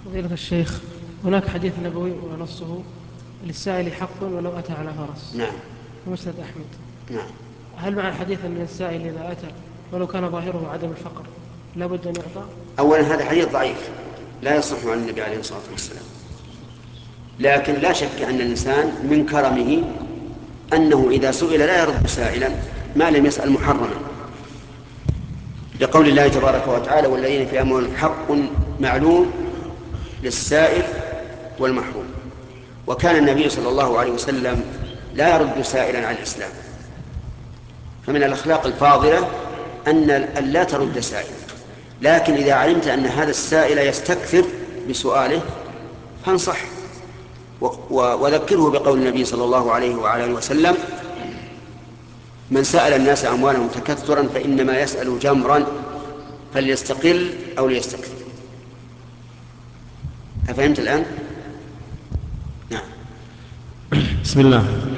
فضيلة الشيخ، هناك حديث نبوي ونصه: للسائل حق ولو أتى على فرس. نعم. في مسند أحمد. نعم. هل مع الحديث أن السائل إذا أتى ولو كان ظاهره عدم الفقر لابد أن يعطى؟ أولا هذا حديث ضعيف لا يصح عن النبي عليه الصلاة والسلام، لكن لا شك أن الإنسان من كرمه أنه إذا سئل لا يرد سائلا ما لم يسأل محرما، لقول الله تبارك وتعالى: والذين في أموالهم حق معلوم للسائل والمحروم. وكان النبي صلى الله عليه وسلم لا يرد سائلا عن الإسلام، فمن الأخلاق الفاضلة أن لا ترد سائلا، لكن إذا علمت أن هذا السائل يستكثر بسؤاله فانصح وذكره بقول النبي صلى الله عليه وعلى آله وسلم: من سأل الناس أموالهم تكثرا فإنما يسأل جمرا فليستقل أو ليستكثر. أفهمت الآن؟ نعم. بسم الله.